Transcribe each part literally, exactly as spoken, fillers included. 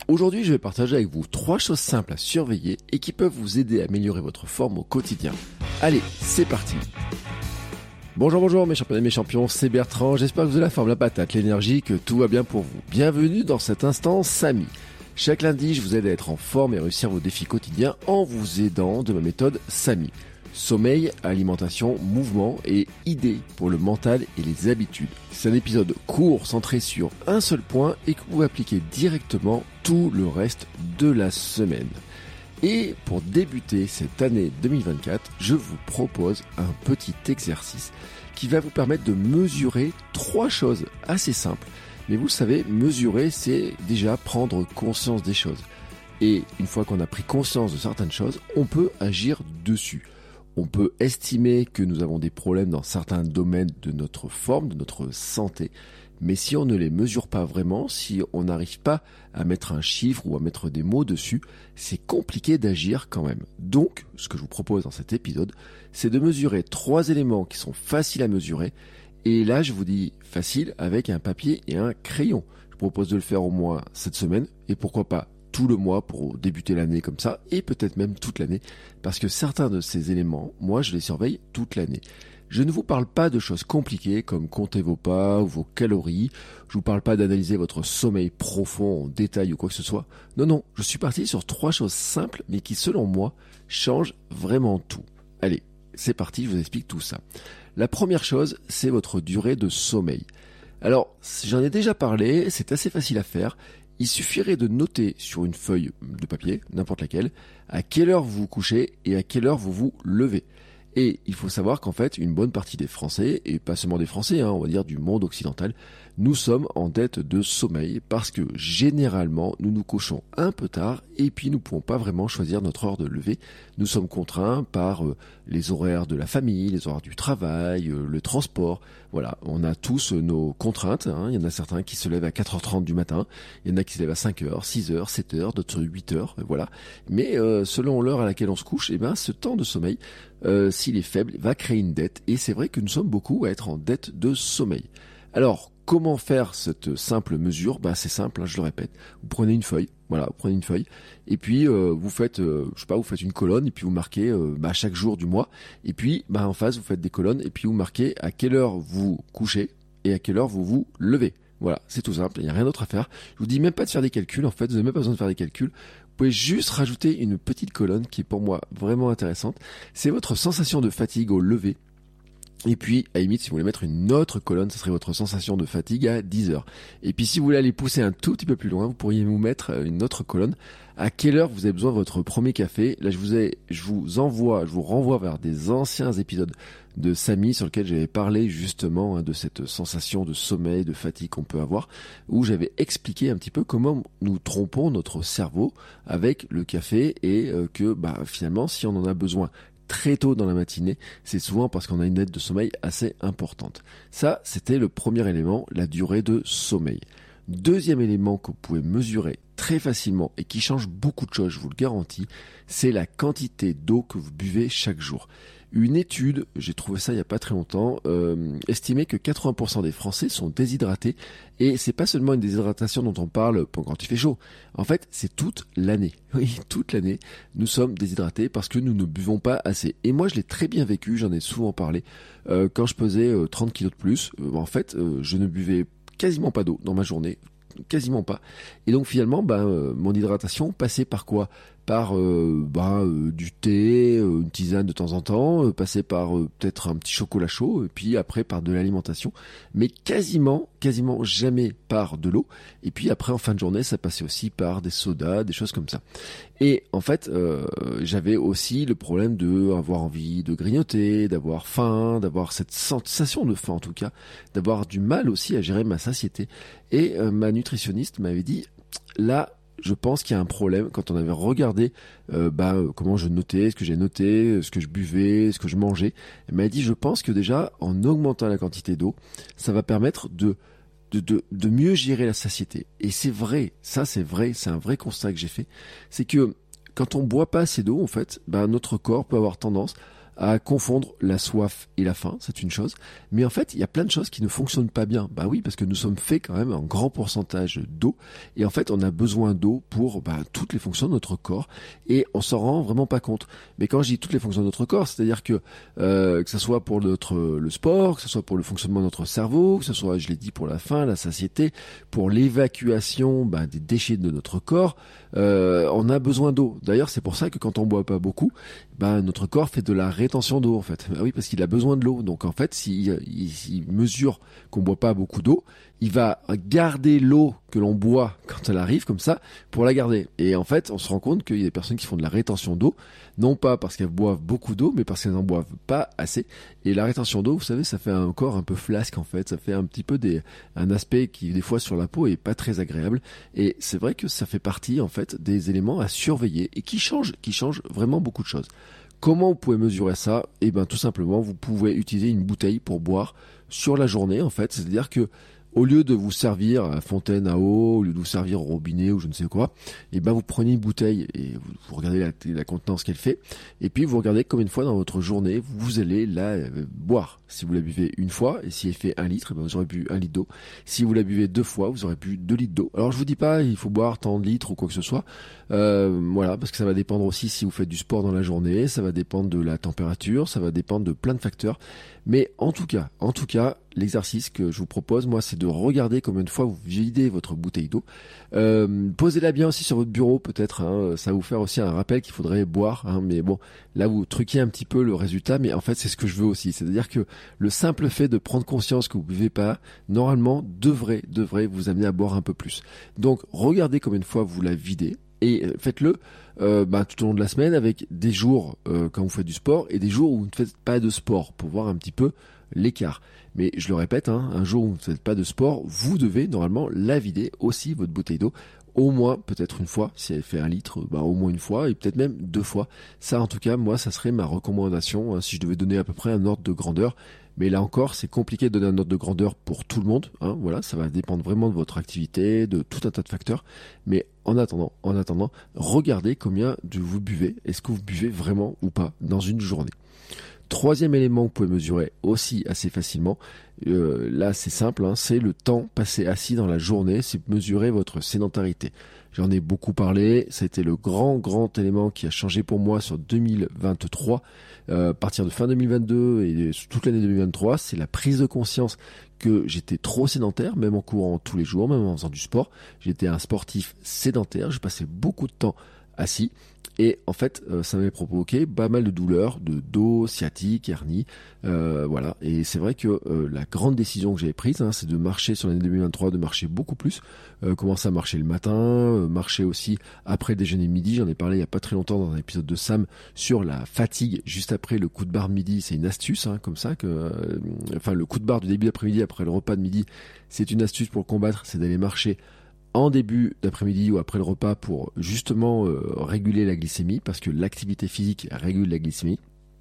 Aujourd'hui, je vais partager avec vous trois choses simples à surveiller et qui peuvent vous aider à améliorer votre forme au quotidien. Allez, c'est parti. Bonjour, bonjour mes champions et mes champions, c'est Bertrand, j'espère que vous avez la forme, la patate, l'énergie, que tout va bien pour vous. Bienvenue dans cet instant Samy. Chaque lundi, je vous aide à être en forme et réussir vos défis quotidiens en vous aidant de ma méthode Samy. Sommeil, alimentation, mouvement et idées pour le mental et les habitudes. C'est un épisode court centré sur un seul point et que vous pouvez appliquer directement tout le reste de la semaine. Et pour débuter cette année deux mille vingt-quatre, je vous propose un petit exercice qui va vous permettre de mesurer trois choses assez simples. Mais vous le savez, mesurer, c'est déjà prendre conscience des choses. Et une fois qu'on a pris conscience de certaines choses, on peut agir dessus. On peut estimer que nous avons des problèmes dans certains domaines de notre forme, de notre santé. Mais si on ne les mesure pas vraiment, si on n'arrive pas à mettre un chiffre ou à mettre des mots dessus, c'est compliqué d'agir quand même. Donc, ce que je vous propose dans cet épisode, c'est de mesurer trois éléments qui sont faciles à mesurer. Et là, je vous dis facile avec un papier et un crayon. Je vous propose de le faire au moins cette semaine et pourquoi pas tout le mois pour débuter l'année comme ça et peut-être même toute l'année parce que certains de ces éléments, moi je les surveille toute l'année. Je ne vous parle pas de choses compliquées comme compter vos pas ou vos calories, je vous parle pas d'analyser votre sommeil profond en détail ou quoi que ce soit. Non, non, je suis parti sur trois choses simples mais qui selon moi changent vraiment tout. Allez, c'est parti, je vous explique tout ça. La première chose, c'est votre durée de sommeil. Alors, j'en ai déjà parlé, c'est assez facile à faire. Il suffirait de noter sur une feuille de papier, n'importe laquelle, à quelle heure vous vous couchez et à quelle heure vous vous levez. Et il faut savoir qu'en fait, une bonne partie des Français, et pas seulement des Français, hein, on va dire du monde occidental, nous sommes en dette de sommeil parce que généralement, nous nous couchons un peu tard et puis nous ne pouvons pas vraiment choisir notre heure de lever. Nous sommes contraints par euh, les horaires de la famille, les horaires du travail, euh, le transport. Voilà, on a tous euh, nos contraintes. Hein. Il y en a certains qui se lèvent à quatre heures trente du matin, il y en a qui se lèvent à cinq heures, six heures, sept heures, d'autres huit heures, voilà. Mais euh, selon l'heure à laquelle on se couche, eh ben, ce temps de sommeil, euh, s'il est faible, va créer une dette. Et c'est vrai que nous sommes beaucoup à être en dette de sommeil. Alors, comment faire cette simple mesure? Bah, c'est simple, hein, je le répète. Vous prenez une feuille, voilà, vous prenez une feuille, et puis euh, vous faites, euh, je sais pas, vous faites une colonne, et puis vous marquez euh, bah, chaque jour du mois, et puis bah, en face vous faites des colonnes, et puis vous marquez à quelle heure vous couchez et à quelle heure vous vous levez. Voilà, c'est tout simple, il n'y a rien d'autre à faire. Je vous dis même pas de faire des calculs, en fait, vous n'avez même pas besoin de faire des calculs. Vous pouvez juste rajouter une petite colonne qui est pour moi vraiment intéressante. C'est votre sensation de fatigue au lever. Et puis, à la limite, si vous voulez mettre une autre colonne, ce serait votre sensation de fatigue à dix heures. Et puis, si vous voulez aller pousser un tout petit peu plus loin, vous pourriez vous mettre une autre colonne. À quelle heure vous avez besoin de votre premier café? Là, je vous ai, je vous envoie, je vous renvoie vers des anciens épisodes de Samy sur lesquels j'avais parlé justement hein, de cette sensation de sommeil, de fatigue qu'on peut avoir, où j'avais expliqué un petit peu comment nous trompons notre cerveau avec le café et euh, que, bah, finalement, si on en a besoin très tôt dans la matinée, c'est souvent parce qu'on a une dette de sommeil assez importante. Ça, c'était le premier élément, la durée de sommeil. Deuxième élément que vous pouvez mesurer très facilement et qui change beaucoup de choses, je vous le garantis, c'est la quantité d'eau que vous buvez chaque jour. Une étude, j'ai trouvé ça il n'y a pas très longtemps, euh, estimait que quatre-vingts pour cent des Français sont déshydratés et c'est pas seulement une déshydratation dont on parle quand il fait chaud. En fait, c'est toute l'année. Oui, toute l'année, nous sommes déshydratés parce que nous ne buvons pas assez. Et moi, je l'ai très bien vécu, j'en ai souvent parlé. Euh, quand je pesais euh, trente kilos de plus, euh, en fait, euh, je ne buvais quasiment pas d'eau dans ma journée. Quasiment pas. Et donc finalement, ben, euh, mon hydratation passait par quoi? Par euh, ben, euh, du thé, euh, une tisane de temps en temps, euh, passait par euh, peut-être un petit chocolat chaud, et puis après par de l'alimentation, mais quasiment, quasiment jamais par de l'eau. Et puis après en fin de journée, ça passait aussi par des sodas, des choses comme ça. Et en fait, euh, j'avais aussi le problème de avoir envie de grignoter, d'avoir faim, d'avoir cette sensation de faim en tout cas, d'avoir du mal aussi à gérer ma satiété. Et euh, ma nutritionniste m'avait dit, là, je pense qu'il y a un problème quand on avait regardé euh, bah, comment je notais, ce que j'ai noté, ce que je buvais, ce que je mangeais. Elle m'a dit, je pense que déjà, en augmentant la quantité d'eau, ça va permettre de, de, de, de mieux gérer la satiété. Et c'est vrai, ça c'est vrai, c'est un vrai constat que j'ai fait. C'est que quand on boit pas assez d'eau, en fait, bah, notre corps peut avoir tendance à confondre la soif et la faim, c'est une chose. Mais en fait, il y a plein de choses qui ne fonctionnent pas bien. Bah oui, parce que nous sommes faits quand même en grand pourcentage d'eau. Et en fait, on a besoin d'eau pour bah, toutes les fonctions de notre corps. Et on s'en rend vraiment pas compte. Mais quand je dis toutes les fonctions de notre corps, c'est-à-dire que euh, que ce soit pour notre le sport, que ce soit pour le fonctionnement de notre cerveau, que ce soit, je l'ai dit, pour la faim, la satiété, pour l'évacuation bah, des déchets de notre corps, euh, on a besoin d'eau. D'ailleurs, c'est pour ça que quand on boit pas beaucoup, bah, notre corps fait de la rétention d'eau en fait. Bah oui, parce qu'il a besoin de l'eau. Donc en fait, s'il il, il mesure qu'on boit pas beaucoup d'eau, il va garder l'eau que l'on boit quand elle arrive comme ça pour la garder. Et en fait, on se rend compte qu'il y a des personnes qui font de la rétention d'eau, non pas parce qu'elles boivent beaucoup d'eau, mais parce qu'elles n'en boivent pas assez. Et la rétention d'eau, vous savez, ça fait un corps un peu flasque en fait. Ça fait un petit peu des, un aspect qui des fois sur la peau est pas très agréable. Et c'est vrai que ça fait partie en fait des éléments à surveiller et qui changent, qui changent vraiment beaucoup de choses. Comment vous pouvez mesurer ça? Eh bien, tout simplement, vous pouvez utiliser une bouteille pour boire sur la journée, en fait. C'est-à-dire que, au lieu de vous servir à fontaine à eau, au lieu de vous servir au robinet ou je ne sais quoi, eh ben vous prenez une bouteille et vous, vous regardez la, la contenance qu'elle fait, et puis vous regardez combien de fois dans votre journée vous allez la euh, boire. Si vous la buvez une fois, et si elle fait un litre, eh ben vous aurez bu un litre d'eau. Si vous la buvez deux fois, vous aurez bu deux litres d'eau. Alors je vous dis pas il faut boire tant de litres ou quoi que ce soit, euh, voilà, parce que ça va dépendre aussi si vous faites du sport dans la journée, ça va dépendre de la température, ça va dépendre de plein de facteurs. Mais en tout cas, en tout cas, l'exercice que je vous propose, moi, c'est de regarder combien de fois vous videz votre bouteille d'eau. Euh, posez-la bien aussi sur votre bureau, peut-être. Hein, ça va vous faire aussi un rappel qu'il faudrait boire. Hein, mais bon, là, vous truquez un petit peu le résultat. Mais en fait, c'est ce que je veux aussi. C'est-à-dire que le simple fait de prendre conscience que vous buvez pas, normalement, devrait, devrait vous amener à boire un peu plus. Donc, regardez combien de fois vous la videz. Et faites-le euh, bah, tout au long de la semaine avec des jours euh, quand vous faites du sport et des jours où vous ne faites pas de sport pour voir un petit peu l'écart. Mais je le répète, hein, un jour où vous ne faites pas de sport, vous devez normalement la vider aussi votre bouteille d'eau. Au moins, peut-être une fois, si elle fait un litre, bah, au moins une fois, et peut-être même deux fois. Ça, en tout cas, moi, ça serait ma recommandation, hein, si je devais donner à peu près un ordre de grandeur. Mais là encore, c'est compliqué de donner un ordre de grandeur pour tout le monde, hein, voilà, ça va dépendre vraiment de votre activité, de tout un tas de facteurs. Mais en attendant, en attendant, regardez combien de vous buvez. Est-ce que vous buvez vraiment ou pas dans une journée? Troisième élément que vous pouvez mesurer aussi assez facilement, euh, là c'est simple, hein, c'est le temps passé assis dans la journée, c'est mesurer votre sédentarité. J'en ai beaucoup parlé, c'était le grand grand élément qui a changé pour moi sur deux mille vingt-trois, euh, à partir de fin deux mille vingt-deux et toute l'année deux mille vingt-trois, c'est la prise de conscience que j'étais trop sédentaire, même en courant tous les jours, même en faisant du sport. J'étais un sportif sédentaire, je passais beaucoup de temps assis. Et en fait, euh, ça m'avait provoqué pas mal de douleurs, de dos, sciatique, hernie, euh, voilà. Et c'est vrai que euh, la grande décision que j'avais prise, hein, c'est de marcher sur l'année deux mille vingt-trois, de marcher beaucoup plus, euh, commencer à marcher le matin, euh, marcher aussi après le déjeuner midi. J'en ai parlé il y a pas très longtemps dans un épisode de Sam sur la fatigue juste après le coup de barre de midi. C'est une astuce, hein, comme ça que, euh, enfin, le coup de barre du début d'après-midi après le repas de midi, c'est une astuce pour le combattre, c'est d'aller marcher en début d'après-midi ou après le repas pour justement euh, réguler la glycémie, parce que l'activité physique régule la glycémie.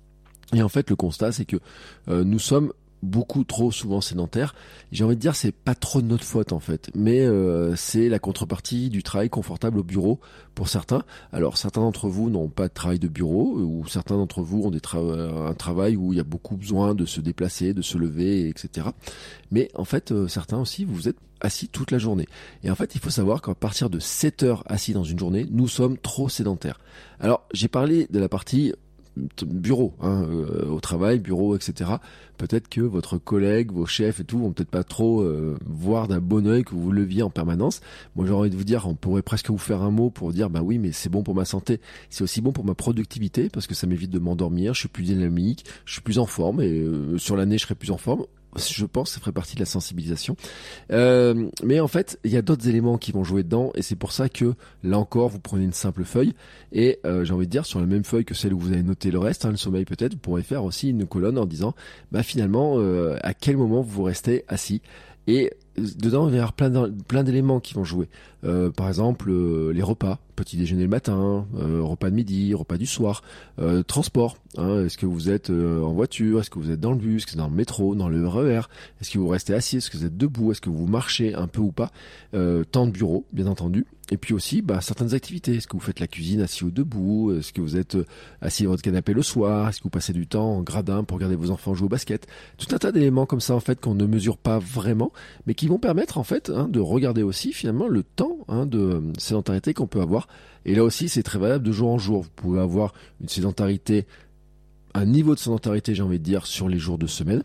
Et en fait, le constat, c'est que euh, nous sommes beaucoup trop souvent sédentaires. J'ai envie de dire, c'est pas trop de notre faute en fait, mais euh, c'est la contrepartie du travail confortable au bureau pour certains. Alors certains d'entre vous n'ont pas de travail de bureau, ou certains d'entre vous ont des tra- un travail où il y a beaucoup besoin de se déplacer, de se lever, et cetera. Mais en fait, euh, certains aussi, vous êtes assis toute la journée. Et en fait, il faut savoir qu'à partir de sept heures assis dans une journée, nous sommes trop sédentaires. Alors, j'ai parlé de la partie bureau, hein, euh, au travail, bureau, et cetera. Peut-être que votre collègue, vos chefs et tout vont peut-être pas trop euh, voir d'un bon œil que vous vous leviez en permanence. Moi, j'ai envie de vous dire, on pourrait presque vous faire un mot pour dire, bah oui, mais c'est bon pour ma santé, c'est aussi bon pour ma productivité, parce que ça m'évite de m'endormir, je suis plus dynamique, je suis plus en forme, et euh, sur l'année, je serai plus en forme. Je pense que ça ferait partie de la sensibilisation. Euh, mais en fait, il y a d'autres éléments qui vont jouer dedans, et c'est pour ça que, là encore, vous prenez une simple feuille, et euh, j'ai envie de dire, sur la même feuille que celle où vous avez noté le reste, hein, le sommeil peut-être, vous pourrez faire aussi une colonne en disant, bah finalement, euh, à quel moment vous restez assis. Et dedans, il va y avoir plein, plein d'éléments qui vont jouer. Euh, par exemple, euh, les repas, petit déjeuner le matin, euh, repas de midi, repas du soir, euh, transport. Hein, est-ce que vous êtes euh, en voiture, est-ce que vous êtes dans le bus, est-ce que vous êtes dans le métro, dans le R E R, est-ce que vous restez assis, est-ce que vous êtes debout, est-ce que vous marchez un peu ou pas, euh, temps de bureau, bien entendu. et puis aussi bah, certaines activités. Est-ce que vous faites la cuisine assis ou debout? Est-ce que vous êtes assis dans votre canapé le soir? Est-ce que vous passez du temps en gradin pour regarder vos enfants jouer au basket? Tout un tas d'éléments comme ça en fait qu'on ne mesure pas vraiment, mais qui vont permettre en fait hein, de regarder aussi finalement le temps hein, de sédentarité qu'on peut avoir. Et là aussi c'est très variable de jour en jour. Vous pouvez avoir une sédentarité, un niveau de sédentarité j'ai envie de dire sur les jours de semaine,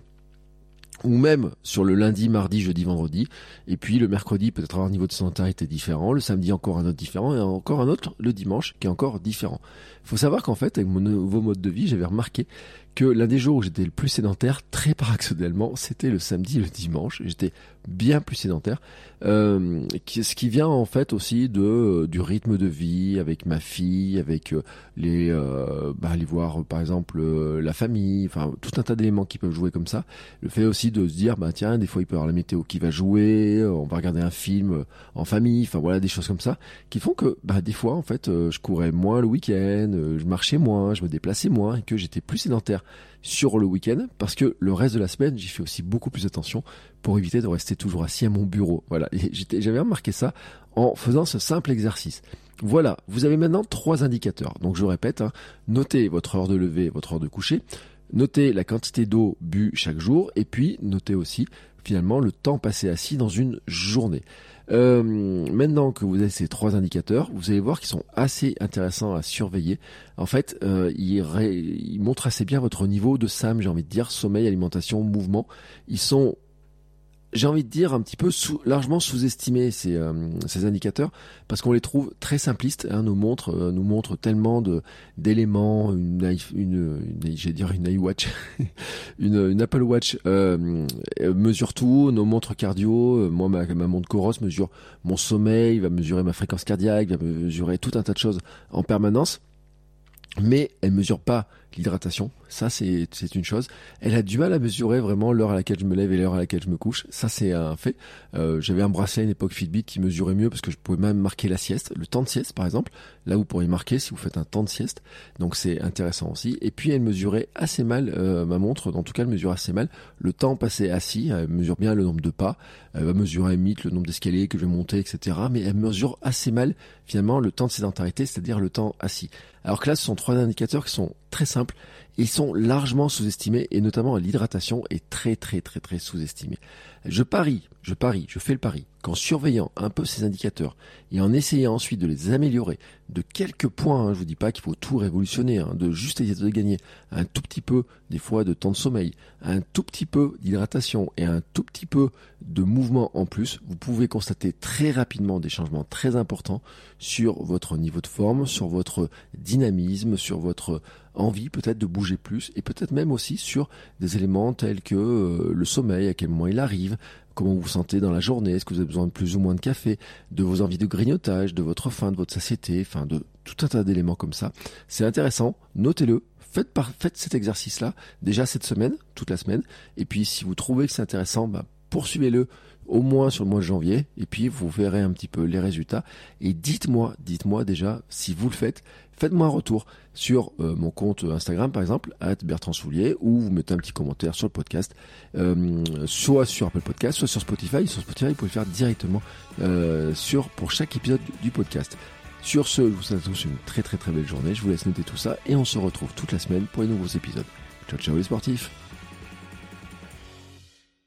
ou même sur le lundi, mardi, jeudi, vendredi, et puis le mercredi peut-être avoir un niveau de sédentarité différent, le samedi encore un autre différent, et encore un autre le dimanche qui est encore différent. Il faut savoir qu'en fait, avec mon nouveau mode de vie, j'avais remarqué que l'un des jours où j'étais le plus sédentaire, très paradoxalement, c'était le samedi et le dimanche. J'étais bien plus sédentaire, euh, ce qui vient en fait aussi de du rythme de vie avec ma fille, avec les euh, bah, aller voir par exemple euh, la famille, enfin tout un tas d'éléments qui peuvent jouer comme ça. Le fait aussi de se dire bah tiens des fois il peut y avoir la météo qui va jouer, on va regarder un film en famille, enfin voilà des choses comme ça qui font que bah des fois en fait euh, je courais moins le week-end, euh, je marchais moins, je me déplaçais moins et que j'étais plus sédentaire sur le week-end parce que le reste de la semaine j'y fais aussi beaucoup plus attention pour éviter de rester toujours assis à mon bureau. Voilà, et j'étais, j'avais remarqué ça en faisant ce simple exercice. Voilà, vous avez maintenant trois indicateurs. Donc je répète, hein, notez votre heure de lever, votre heure de coucher, notez la quantité d'eau bue chaque jour et puis notez aussi finalement le temps passé assis dans une journée. Euh, maintenant que vous avez ces trois indicateurs, vous allez voir qu'ils sont assez intéressants à surveiller. En fait, euh, ils, ré, ils montrent assez bien votre niveau de S A M, j'ai envie de dire, sommeil, alimentation, mouvement. Ils sont, j'ai envie de dire, un petit peu sous, largement sous-estimés ces, euh, ces indicateurs parce qu'on les trouve très simplistes. Hein, nos montres euh, nous montrent tellement de d'éléments, une, une, une j'ai dire une iWatch, une, une Apple Watch euh, mesure tout. Nos montres cardio, euh, moi ma, ma montre Coros mesure mon sommeil, va mesurer ma fréquence cardiaque, va mesurer tout un tas de choses en permanence. Mais elle mesure pas l'hydratation, ça c'est c'est une chose. Elle a du mal à mesurer vraiment l'heure à laquelle je me lève et l'heure à laquelle je me couche, ça c'est un fait. Euh, j'avais un bracelet à une époque Fitbit qui mesurait mieux parce que je pouvais même marquer la sieste, le temps de sieste par exemple. Là vous pourriez marquer si vous faites un temps de sieste, donc c'est intéressant aussi. Et puis elle mesurait assez mal, euh, ma montre, en tout cas elle mesure assez mal le temps passé assis. Elle mesure bien le nombre de pas, elle va mesurer à la limite le nombre d'escaliers que je vais monter, et cetera. Mais elle mesure assez mal finalement le temps de sédentarité, c'est-à-dire le temps assis. Alors que là, ce sont trois indicateurs qui sont très simples et ils sont largement sous-estimés et notamment l'hydratation est très très très très sous-estimée. Je parie, je parie, je fais le pari qu'en surveillant un peu ces indicateurs et en essayant ensuite de les améliorer de quelques points, hein, je vous dis pas qu'il faut tout révolutionner, hein, de juste essayer de gagner un tout petit peu des fois de temps de sommeil, un tout petit peu d'hydratation et un tout petit peu de mouvement en plus, vous pouvez constater très rapidement des changements très importants sur votre niveau de forme, sur votre dynamisme, sur votre envie peut-être de bouger plus et peut-être même aussi sur des éléments tels que euh, le sommeil, à quel moment il arrive, comment vous vous sentez dans la journée, est-ce que vous avez besoin de plus ou moins de café, de vos envies de grignotage, de votre faim, de votre satiété, enfin de tout un tas d'éléments comme ça. C'est intéressant, notez-le, faites, par, faites cet exercice-là déjà cette semaine, toute la semaine, et puis si vous trouvez que c'est intéressant, bah, poursuivez-le au moins sur le mois de janvier et puis vous verrez un petit peu les résultats et dites-moi, dites-moi déjà si vous le faites, faites-moi un retour sur euh, mon compte Instagram par exemple, arobase Bertrand Soulier, ou vous mettez un petit commentaire sur le podcast, euh, soit sur Apple Podcast, soit sur Spotify. Sur Spotify, vous pouvez le faire directement euh, sur pour chaque épisode du podcast. Sur ce, je vous souhaite à tous une très très très belle journée, je vous laisse noter tout ça et on se retrouve toute la semaine pour les nouveaux épisodes. Ciao ciao les sportifs.